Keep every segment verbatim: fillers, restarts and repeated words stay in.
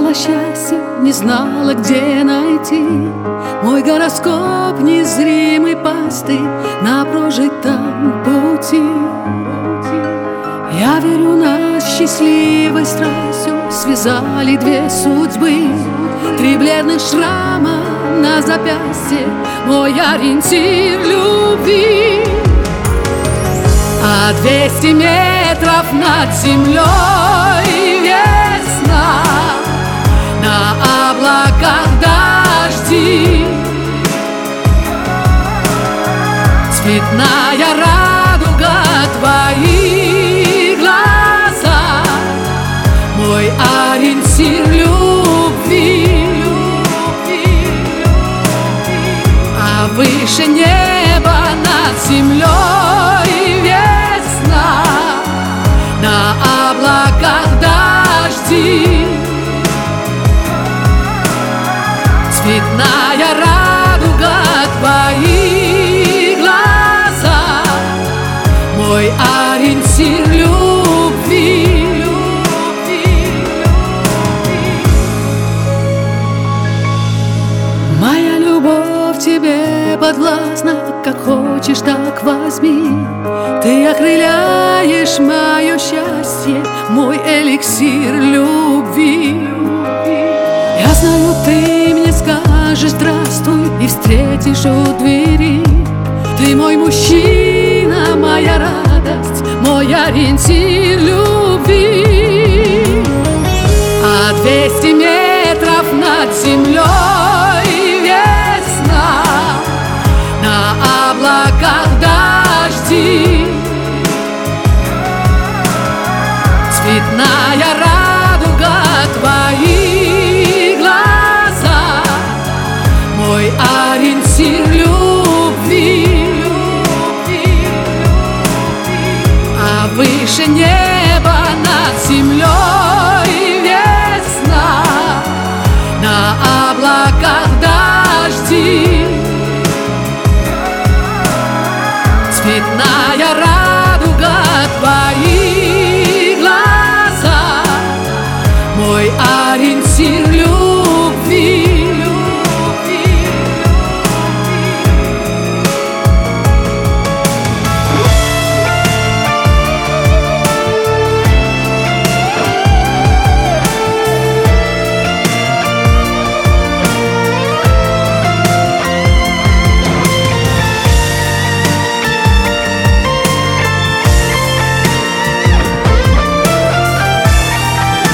Искала счастье, не знала, где найти. Мой гороскоп незримый пастырь на прожитом пути. Я верю, нас счастливой страстью связали две судьбы. Три бледных шрама на запястье, мой ориентир любви. А двести метров над землей весна, на облаках дожди. Цветная радуга твои глаза, мой ориентир любви. А выше неба над землей весна, на облаках дожди. Цветная радуга твои глаза, мой ориентир любви. Моя любовь тебе подвластна, как хочешь, так возьми. Ты окрыляешь мое счастье, мой эликсир любви. Я знаю, ты мне скажешь здравствуй и встретишь у двери. Ты мой мужчина, моя радость, мой ориентир любви. А двести метров над землей весна, на облаках дожди. Цветная радуга твои глаза, мой ориентир любви. А выше неба над землей весна, на облаках дожди. Цветная радуга твои глаза, мой ориентир любви.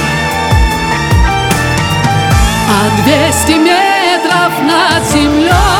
А двести метров над землей